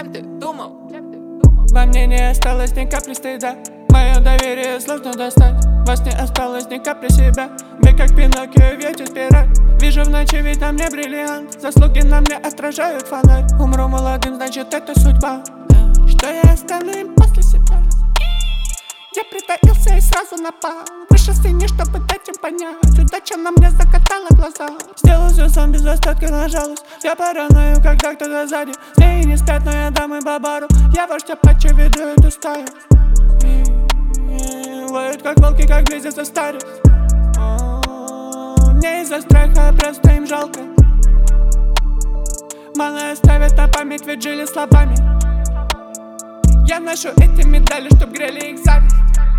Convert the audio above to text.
Чем ты думал? Во мне не осталось ни капли стыда. Мое доверие сложно достать. Вас не осталось ни капли себя. Вы как Пиноккио вьете спираль. Вижу в ночи, ведь на мне бриллиант. Заслуги на мне отражают фонарь. Умру молодым, значит это судьба. Что я оставлю им после себя? Я притаился и сразу напал. Выше стени, чтобы дать им понять. Удача на мне закатала глаза. Сделал все сам без остатка на жалость. Я параною, когда кто-то сзади. Змеи не спят, но я дам им бабару. Я вождь Апачи, веду эту стаю. Воют как волки, как близится старость. Не из-за страха, просто им жалко. Мало оставят на память, ведь жили слабами. Я ношу эти медали, чтоб грели их зависть.